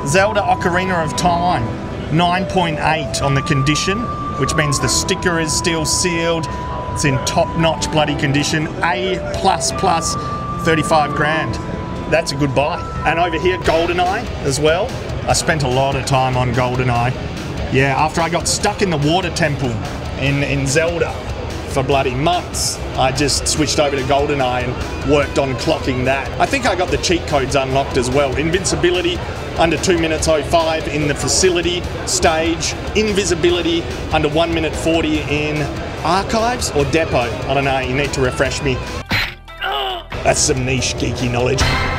Zelda Ocarina of Time, 9.8 on the condition, which means the sticker is still sealed. It's in top-notch bloody condition. A++, 35 grand. That's a good buy. And over here, GoldenEye as well. I spent a lot of time on GoldenEye. Yeah, after I got stuck in the water temple in Zelda for bloody months, I just switched over to GoldenEye and worked on clocking that. I think I got the cheat codes unlocked as well. Invincibility under 2 minutes 05 in the facility stage. Invisibility under 1 minute 40 in archives or depot. I don't know, you need to refresh me. That's some niche geeky knowledge.